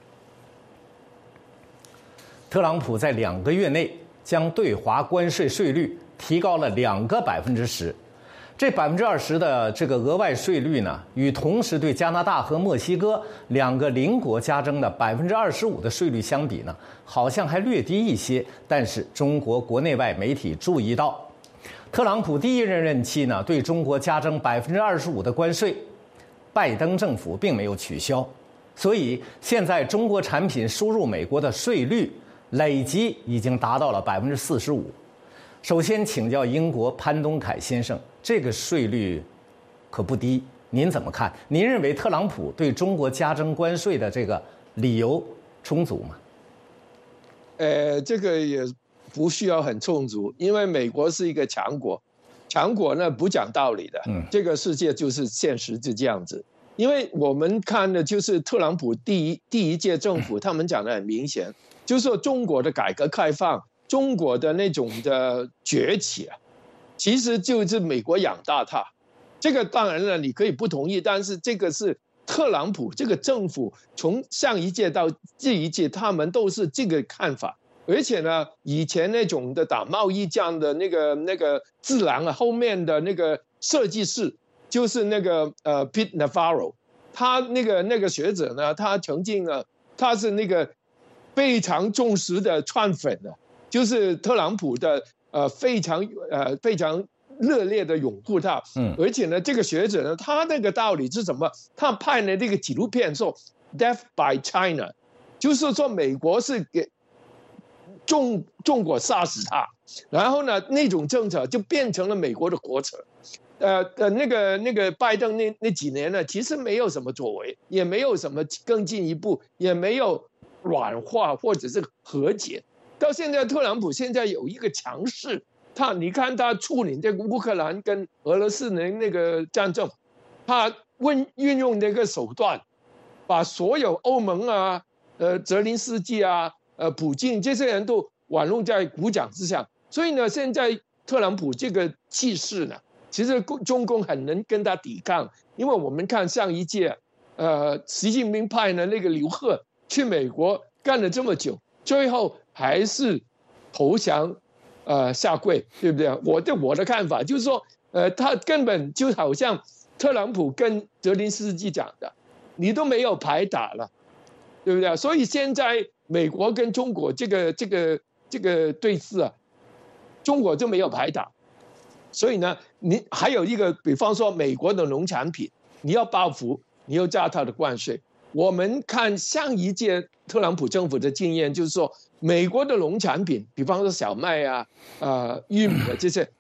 特朗普在两个月内将对华关税税率提高了两个百分之十。这百分之二十的这个额外税率呢，与同时对加拿大和墨西哥两个邻国加征的百分之二十五的税率相比呢，好像还略低一些。但是中国国内外媒体注意到，特朗普第一任任期呢，对中国加征百分之二十五的关税，拜登政府并没有取消，所以现在中国产品输入美国的税率累计已经达到了百分之四十五。首先请教英国潘东凯先生，这个税率可不低，您怎么看？您认为特朗普对中国加征关税的这个理由充足吗？ 呃，这个也不需要很充足，因为美国是一个强国，强国呢不讲道理的，嗯，这个世界就是现实就这样子。因为我们看的就是特朗普第一第一届政府，他们讲的很明显，就是说中国的改革开放。中国的那种的崛起啊，其实就是美国养大它。这个当然了，你可以不同意，但是这个是特朗普这个政府从上一届到这一届，他们都是这个看法。而且呢，以前那种的打贸易战的那个那个智囊啊，后面的那个设计师就是那个呃 Pete Navarro， 他那个那个学者呢，他曾经呢，他是那个非常重视的川粉的。就是特朗普的呃非常呃非常热烈的拥护他，嗯，而且呢，这个学者呢，他那个道理是什么？他拍了这个纪录片说 "Death by China"， 就是说美国是给中中国杀死他，然后呢，那种政策就变成了美国的国策。呃呃，那个那个拜登那那几年呢，其实没有什么作为，也没有什么更进一步，也没有软化或者是和解。到现在，特朗普现在有一个强势，他你看他处理这个乌克兰跟俄罗斯的那个战争，他运运用那个手段，把所有欧盟啊、呃泽连斯基啊、呃普京这些人都玩弄在鼓掌之下。所以呢，现在特朗普这个气势呢，其实中共很能跟他抵抗，因为我们看上一届，呃，习近平派的那个刘鹤去美国干了这么久，最后还是投降，呃，下跪，对不对？我的我的看法就是说，呃，他根本就好像特朗普跟泽连斯基讲的，你都没有牌打了，对不对？所以现在美国跟中国这个这个这个对峙啊，中国就没有牌打，所以呢，你还有一个，比方说美国的农产品，你要报复，你要加它的关税。我们看上一届特朗普政府的经验，就是说美国的农产品，比方说小麦啊、呃玉米啊这些，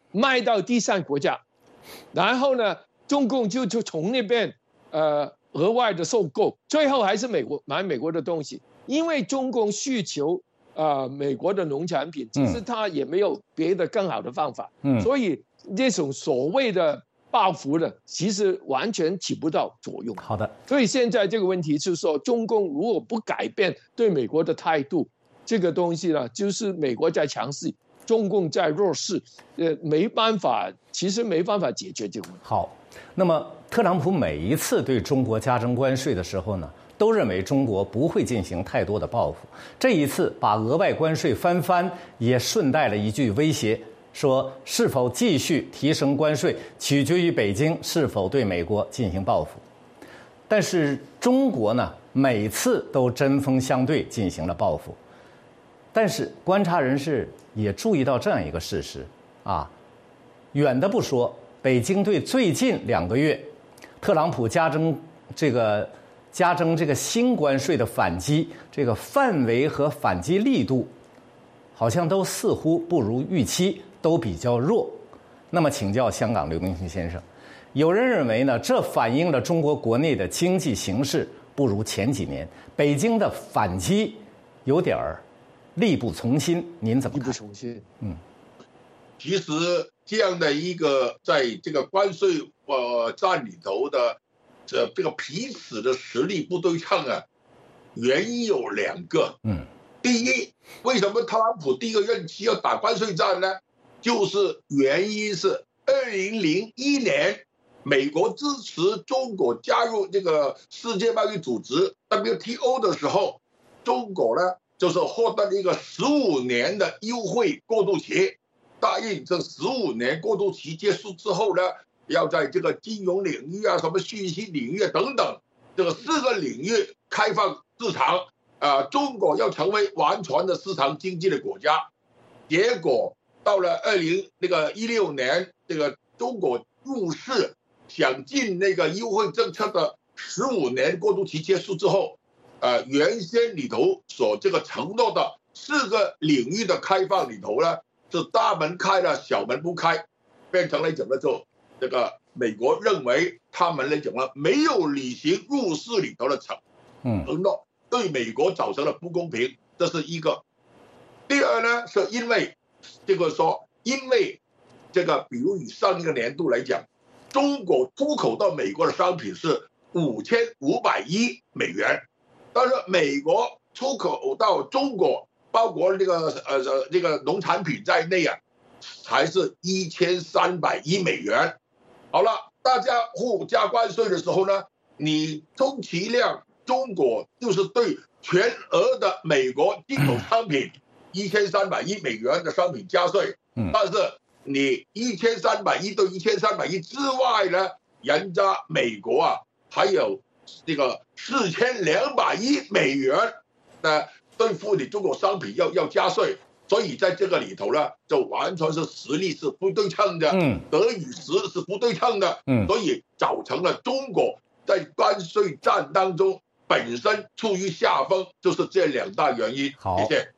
卖到第三国家，然后呢，中共就就从那边呃额外的收购，最后还是美国买美国的东西，因为中共需求啊、呃、美国的农产品，其实他也没有别的更好的方法，嗯，所以这种所谓的报复的，其实完全起不到作用。 好的， 所以现在这个问题就是说，中共如果不改变对美国的态度，这个东西呢，就是美国在强势，中共在弱势，呃，没办法，其实没办法解决这个问题。 好，那么特朗普每一次对中国加征关税的时候呢，都认为中国不会进行太多的报复。这一次把额外关税翻番，也顺带了一句威胁，说是否继续提升关税，取决于北京是否对美国进行报复。但是中国呢，每次都针锋相对进行了报复。但是观察人士也注意到这样一个事实啊，远的不说，北京对最近两个月特朗普加征这个加征这个新关税的反击，这个范围和反击力度，好像都似乎不如预期，都比较弱。那么请教香港刘明星先生，有人认为呢，这反映了中国国内的经济形势不如前几年，北京的反击有点儿力不从心，您怎么看？ 力不从心。 嗯， 其实这样的一个在这个关税呃战里头的这这个彼此的实力不对称啊，原因有两个。嗯，第一，为什么特朗普第一个任期要打关税战呢？就是原因是二零零一年美国支持中国加入这个世界贸易组织 W T O 的时候，中国呢就是获得了一个十五年的优惠过渡期，答应这十五年过渡期结束之后呢，要在这个金融领域啊、什么信息领域啊等等这个四个领域开放市场，啊、呃，中国要成为完全的市场经济的国家。结果到了二零那个一六年，这个中国入世想进那个优惠政策的十五年过渡期结束之后。呃，原先里头所这个承诺的四个领域的开放里头呢，是大门开了，小门不开，变成了怎么做？这个美国认为他们来讲呢，没有履行入世里头的承承诺，对美国造成了不公平，这是一个。第二呢，是因为这个说，因为这个，比如以上一个年度来讲，中国出口到美国的商品是五千五百亿美元。但是美国出口到中国，包括这个呃这个农产品在内啊，才是一千三百亿美元。好了，大家互加关税的时候呢，你充其量中国就是对全额的美国进口商品一千三百亿美元的商品加税，但是你一千三百亿对一千三百亿之外呢，人家美国啊还有。这个四千两百亿美元呢，对付你中国商品要要加税，所以在这个里头呢，就完全是实力是不对称的，嗯，德与实是不对称的，嗯，所以造成了中国在关税战当中本身处于下风，就是这两大原因。 好， 谢谢。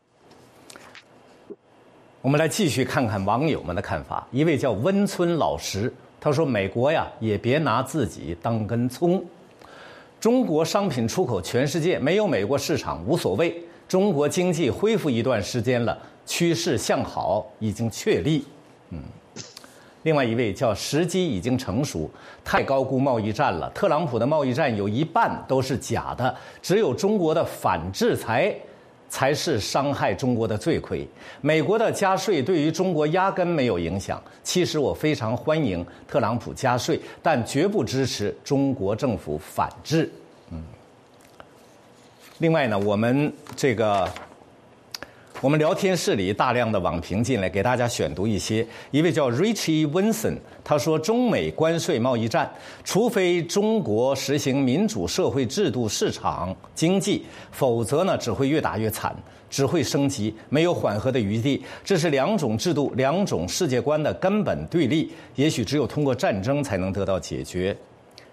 我们来继续看看网友们的看法。一位叫温村老石，他说：“美国呀，也别拿自己当根葱。中国商品出口全世界，没有美国市场无所谓。中国经济恢复一段时间了，趋势向好已经确立。”嗯。另外一位叫时机已经成熟，太高估贸易战了。特朗普的贸易战有一半都是假的，只有中国的反制裁才是伤害中国的罪魁。美国的加税对于中国压根没有影响。其实我非常欢迎特朗普加税，但绝不支持中国政府反制。嗯。另外呢，我们这个。我们聊天室里大量的网评进来，给大家选读一些。一位叫 Richie Wilson， 他说：“中美关税贸易战，除非中国实行民主社会制度、市场经济，否则呢，只会越打越惨，只会升级，没有缓和的余地。这是两种制度、两种世界观的根本对立，也许只有通过战争才能得到解决。”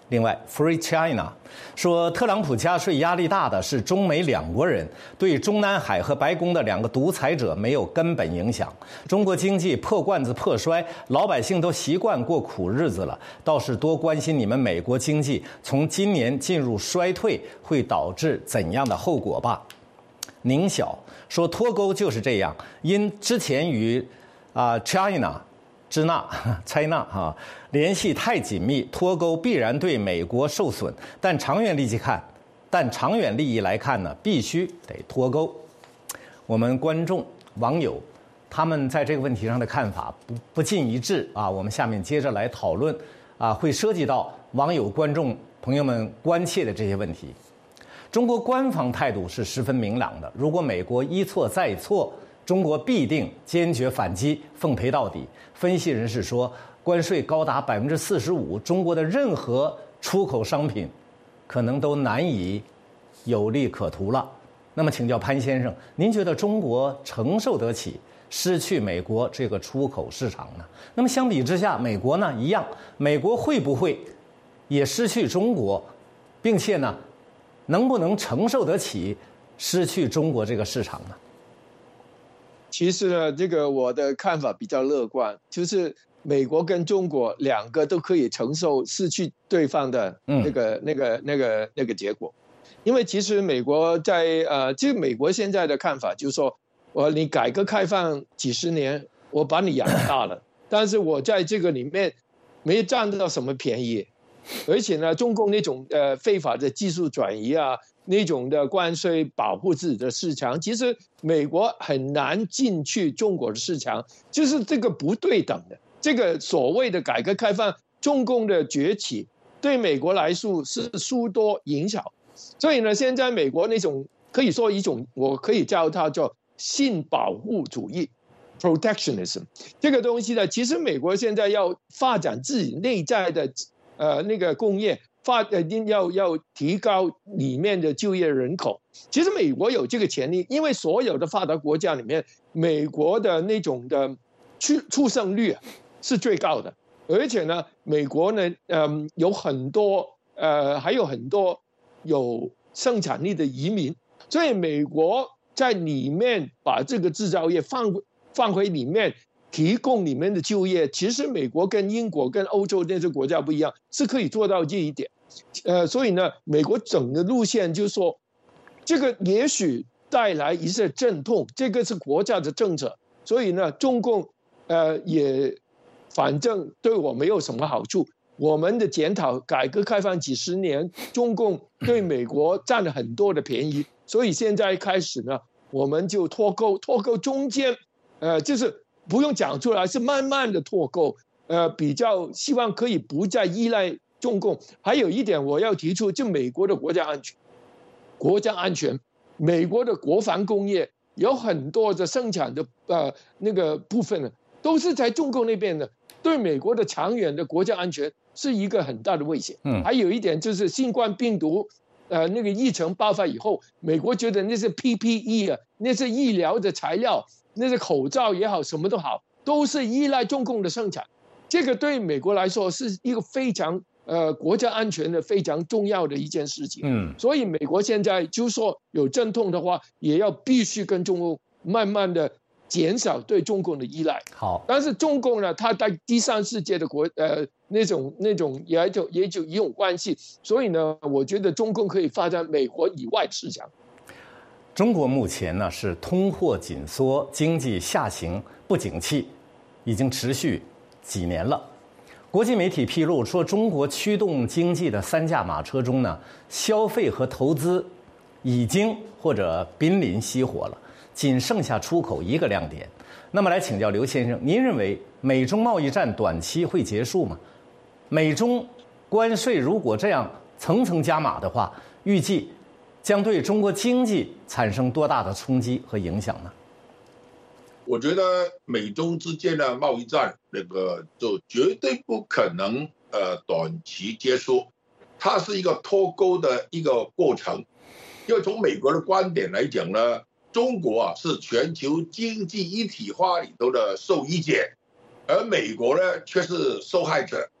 另外 ，Free China 说，特朗普加税压力大的是中美两国人，对中南海和白宫的两个独裁者没有根本影响。中国经济破罐子破摔，老百姓都习惯过苦日子了，倒是多关心你们美国经济从今年进入衰退会导致怎样的后果吧。宁晓说，脱钩就是这样，因之前与啊、呃、China。支那 China 哈联系太紧密，脱钩必然对美国受损。但长远利益看，但长远利益来看呢，必须得脱钩。我们观众网友他们在这个问题上的看法不不尽一致啊。我们下面接着来讨论啊，会涉及到网友观众朋友们关切的这些问题。中国官方态度是十分明朗的，如果美国一错再错，中国必定坚决反击，奉陪到底。分析人士说，关税高达百分之四十五，中国的任何出口商品可能都难以有利可图了。那么，请教潘先生，您觉得中国承受得起失去美国这个出口市场呢？那么相比之下，美国呢一样，美国会不会也失去中国，并且呢，能不能承受得起失去中国这个市场呢？ 其实呢，这个我的看法比较乐观，就是美国跟中国两个都可以承受失去对方的那个、嗯、那个、那个、那个结果，因为其实美国在呃，就美国现在的看法就是说，我你改革开放几十年，我把你养大了，但是我在这个里面没占到什么便宜，而且呢，中共那种呃非法的技术转移啊。那种的关税保护自己的市场，其实美国很难进去中国的市场，就是这个不对等的。这个所谓的改革开放，中共的崛起对美国来说是输多赢少，所以呢，现在美国那种可以说一种，我可以叫它叫性保护主义 （protectionism） 这个东西呢，其实美国现在要发展自己内在的呃那个工业。发呃要要提高里面的就业人口，其实美国有这个潜力，因为所有的发达国家里面，美国的那种的出出生率是最高的，而且呢，美国呢，嗯，有很多呃还有很多有生产力的移民，所以美国在里面把这个制造业放放回里面。提供里面的就业，其实美国跟英国跟欧洲那些国家不一样，是可以做到这一点。呃，所以呢，美国整个路线就是说，这个也许带来一些阵痛，这个是国家的政策。所以呢，中共呃也反正对我没有什么好处。我们的检讨改革开放几十年，中共对美国占了很多的便宜，所以现在开始呢，我们就脱钩，脱钩中间，呃，就是。不用讲出来，是慢慢的脱钩，呃，比较希望可以不再依赖中共。还有一点我要提出，就美国的国家安全，国家安全，美国的国防工业有很多的生产的呃那个部分呢，都是在中共那边的，对美国的长远的国家安全是一个很大的威胁。嗯，还有一点就是新冠病毒，呃，那个疫情爆发以后，美国觉得那些 P P E 啊，那些医疗的材料。那些口罩也好，什么都好，都是依赖中共的生产。这个对美国来说是一个非常呃国家安全的非常重要的一件事情。嗯，所以美国现在就说有阵痛的话，也要必须跟中共慢慢的减少对中共的依赖。 好， 但是中共呢，它在第三世界的国呃那种那种也就也就也有关系。所以呢，我觉得中共可以发展美国以外的市场。 中国目前呢是通货紧缩、经济下行不景气，已经持续几年了。国际媒体披露说，中国驱动经济的三驾马车中呢，消费和投资已经或者濒临熄火了，仅剩下出口一个亮点。那么来请教刘先生，您认为美中贸易战短期会结束吗？美中关税如果这样层层加码的话，预计将对中国经济产生多大的冲击和影响呢？ 我觉得美中之间的贸易战那个就绝对不可能呃短期结束，它是一个脱钩的一个过程。因为从美国的观点来讲呢，中国啊是全球经济一体化里头的受益者，而美国呢却是受害者。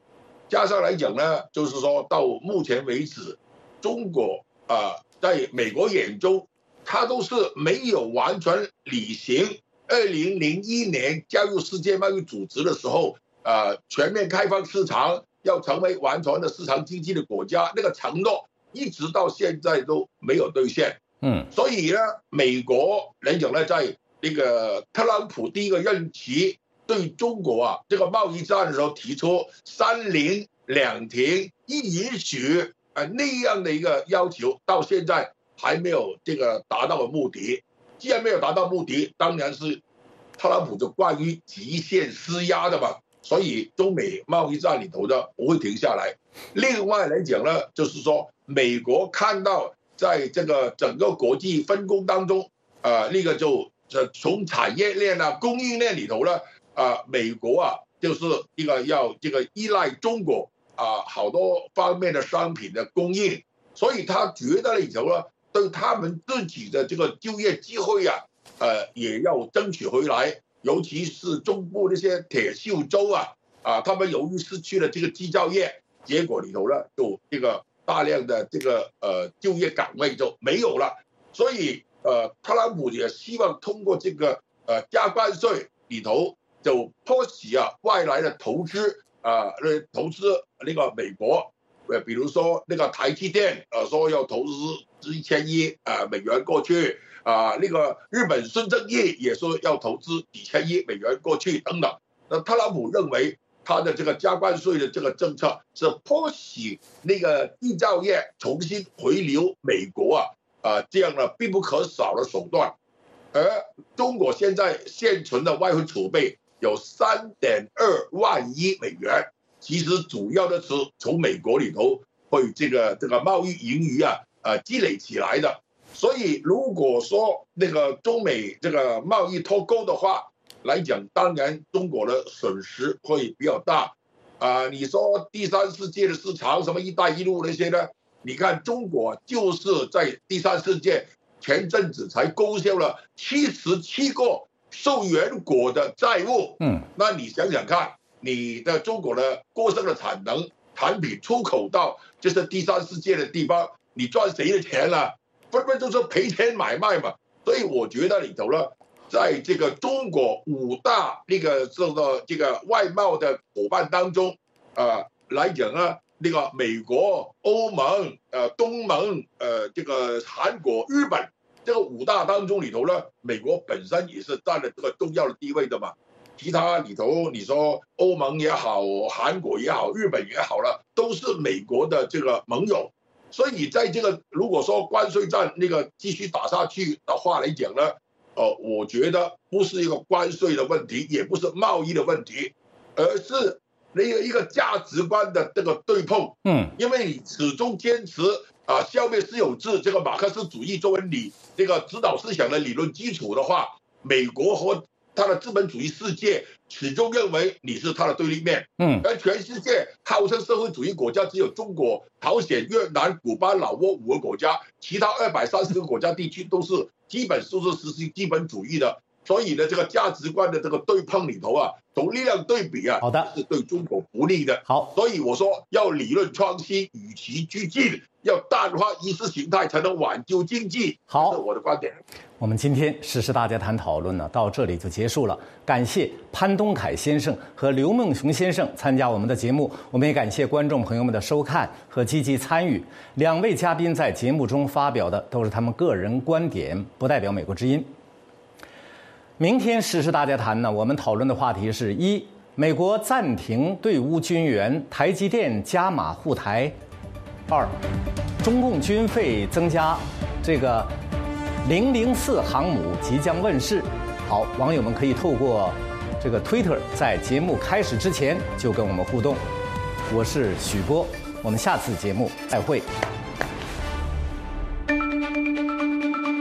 加上来讲呢，就是说到目前为止，中国啊、呃，在美国眼中，它都是没有完全履行二零零一年加入世界贸易组织的时候，呃，全面开放市场，要成为完全的市场经济的国家，那个承诺一直到现在都没有兑现。嗯，所以呢，美国来讲呢，在那个特朗普第一个任期对中国啊这个贸易战的时候提出三零两停一允许啊那样的一个要求，到现在还没有这个达到的目的。既然没有达到目的，当然是特朗普就关于极限施压的嘛，所以中美贸易战里头的不会停下来。另外来讲呢，就是说美国看到在这个整个国际分工当中，呃，那个就从产业链啊、供应链里头呢，啊、呃，美国啊就是一个要这个依赖中国啊、呃、好多方面的商品的供应，所以他觉得里头呢，对他们自己的这个就业机会啊，呃，也要争取回来，尤其是中部那些铁锈州啊，啊，他们由于失去了这个制造业，结果里头呢，就这个大量的这个呃就业岗位就没有了，所以呃，特朗普也希望通过这个呃加关税里头，就迫使啊外来的投资啊，呃，投资那个美国。呃，比如说那个台积电，呃，说要投资一千亿啊美元过去，啊、呃，那个日本孙正义也说要投资几千亿美元过去等等。那特朗普认为他的这个加关税的这个政策是迫使那个制造业重新回流美国啊，啊、呃，这样呢必不可少的手段。而中国现在现存的外汇储备有三点二万亿美元。其实主要的是从美国里头会这个这个贸易盈余啊，呃积累起来的。所以如果说那个中美这个贸易脱钩的话来讲，当然中国的损失会比较大。啊、呃，你说第三世界的市场什么一带一路那些呢？你看中国就是在第三世界前阵子才勾销了七十七个受援国的债务。嗯，那你想想看。你的中国的过剩的产能产品出口到就是第三世界的地方，你赚谁的钱了、啊？分分钟是赔钱买卖嘛。所以我觉得里头呢，在这个中国五大那个这个这个外贸的伙伴当中，呃来讲呢，那个美国、欧盟、呃东盟、呃这个韩国、日本这个五大当中里头呢，美国本身也是占了这个重要的地位的嘛。其他里头，你说欧盟也好，韩国也好，日本也好了，都是美国的这个盟友。所以在这个如果说关税战那个继续打下去的话来讲呢，呃，我觉得不是一个关税的问题，也不是贸易的问题，而是那个一个价值观的这个对碰。嗯，因为你始终坚持啊消灭私有制这个马克思主义作为你这个指导思想的理论基础的话，美国和他的资本主义世界始终认为你是他的对立面，嗯，而全世界号称社会主义国家只有中国、朝鲜、越南、古巴、老挝五个国家，其他二百三十个国家地区都是基本都是实行资本主义的，所以呢，这个价值观的这个对碰里头啊，从力量对比啊， 好的， 是对中国不利的。 好， 所以我说要理论创新，与其俱进，要淡化意识形态，才能挽救经济。 好， 这是我的观点。 我们今天时事大家谈讨论呢，到这里就结束了。感谢潘东凯先生和刘梦熊先生参加我们的节目，我们也感谢观众朋友们的收看和积极参与。两位嘉宾在节目中发表的都是他们个人观点，不代表美国之音。明天时事大家谈呢，我们讨论的话题是：一、美国暂停对乌军援，台积电加码护台；二、中共军费增加，这个零零四航母即将问世。好，网友们可以透过这个 Twitter 在节目开始之前就跟我们互动。我是许波，我们下次节目再会。